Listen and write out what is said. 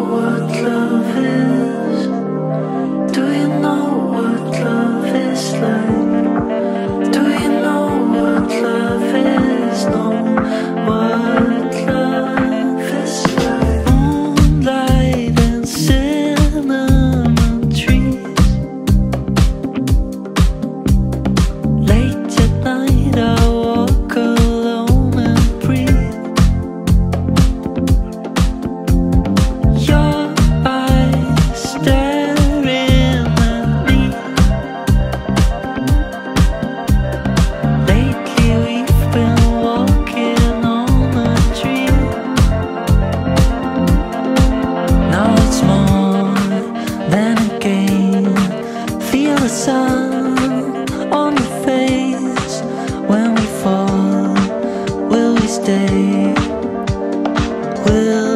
what love is? Do you know what love is like? Do you know what love is? Know what love is like? Moonlight and cinnamon trees. Late at night I walk alone and breathe. Your eyes staring at me. Lately we've been walking on a dream. Now it's more than a game. Feel the sun on your face. When we fall, will we stay? Will